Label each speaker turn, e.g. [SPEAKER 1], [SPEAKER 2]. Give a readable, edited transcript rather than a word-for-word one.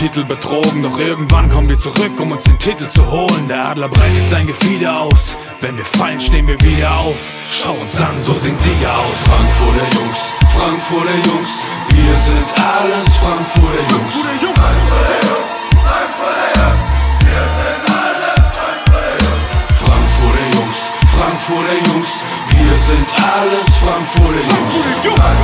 [SPEAKER 1] Titel betrogen, doch irgendwann kommen wir zurück, um uns den Titel zu holen. Der Adler breitet sein Gefieder aus, wenn wir fallen, stehen wir wieder auf. Schau uns an, so sehen Sieger aus.
[SPEAKER 2] Frankfurter Jungs, Frankfurter Jungs, wir sind alles Frankfurter Jungs. Frankfurter Jungs, Frankfurter Jungs, wir sind alles Frankfurter Jungs. Frankfurter Jungs, Frankfurter Jungs, wir sind alles Frankfurter Jungs.